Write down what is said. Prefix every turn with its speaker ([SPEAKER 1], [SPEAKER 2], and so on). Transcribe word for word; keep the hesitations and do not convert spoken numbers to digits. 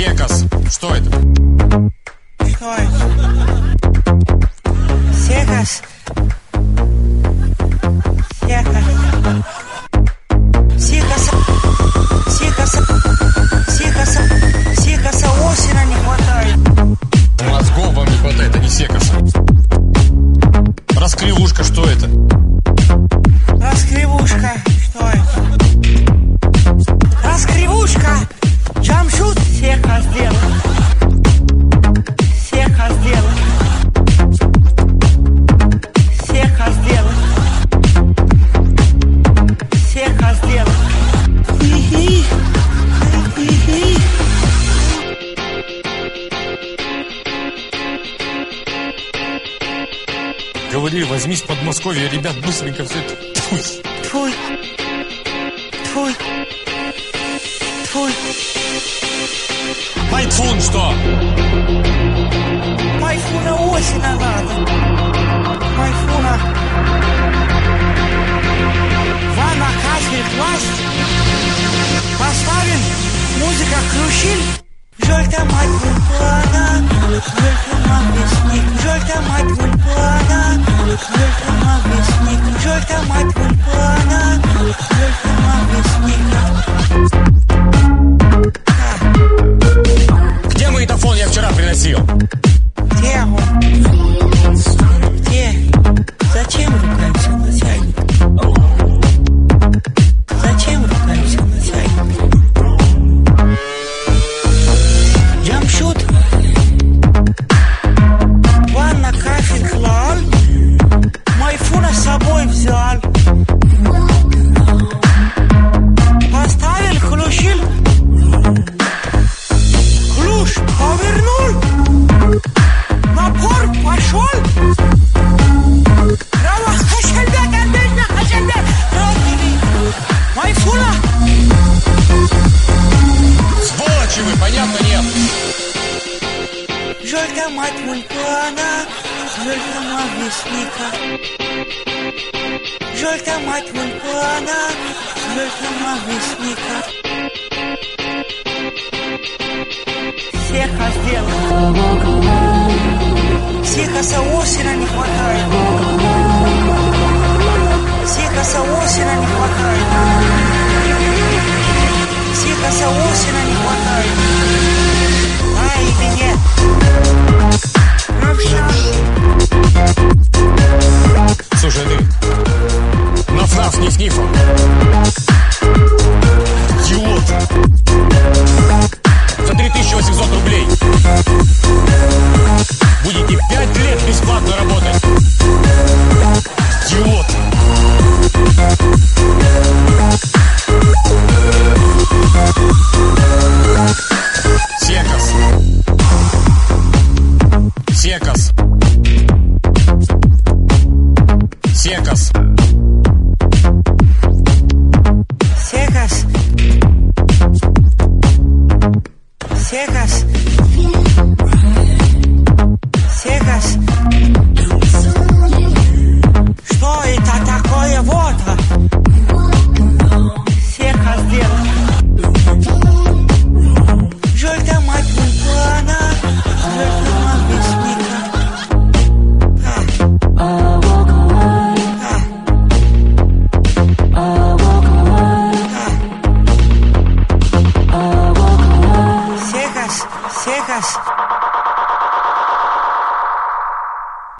[SPEAKER 1] Секас. Что это?
[SPEAKER 2] Что это? Секас. Секас. Секаса. Секаса. Секаса. Секаса осина не хватает.
[SPEAKER 1] Мозгов вам не хватает, а не секаса. Раскривушка, что это?
[SPEAKER 2] Раскривушка. Что это? Раскривушка. Джамшут сека сделал. Сека сделал. Сека сделал. Сека сделал. Хи-хи. Хи-хи.
[SPEAKER 1] Говори, возьмись в Подмосковье, ребят, быстренько все это. Тьфуй.
[SPEAKER 2] Тьфуй. Тьфуй. Тьфуй.
[SPEAKER 1] Майфун, что?
[SPEAKER 2] Майфуна осина надо. Майфуна. Ванна, кафель, класть. Поставим. Музыка крушиль. Жольта мать вульплана. Жольта мать весник. Жольта мать вульплана. Жольта мать весник. Жольта мать вульплана. Жольта мать весник.
[SPEAKER 1] Где магнитофон я вчера приносил?
[SPEAKER 2] Где он? Где? Зачем ругаемся начальник? Зачем ругаемся начальник? Джамшут. Ванна, кафель, клал. Майфуна с собой взял. Поставил, хлущил. Хлуш повернул. Напор пошел. Право, Хашельбек, Андельна, Хашельбек. Родили. Майфуна.
[SPEAKER 1] Сволочи вы, понятно, нет?
[SPEAKER 2] Жольта мать вульплана. Жольта мать весника. Жольта мать вульплана. Жольта мать весника. Сека сделал. Секаса осина не хватает. Секаса осина не хватает. Секаса осина не хватает. А или нет? Правша.
[SPEAKER 1] Слушай, ты наф-наф, ниф-нифа. Идиот. За три тысячи восемьсот рублей будете пять лет бесплатно работать. Идиот. Секас. Секас. Секас.
[SPEAKER 2] Секас. Секас. Секас. Что это такое вот? Секас сделал. Жольта мать вульплана. Жольта мать весника. Секас. Секас.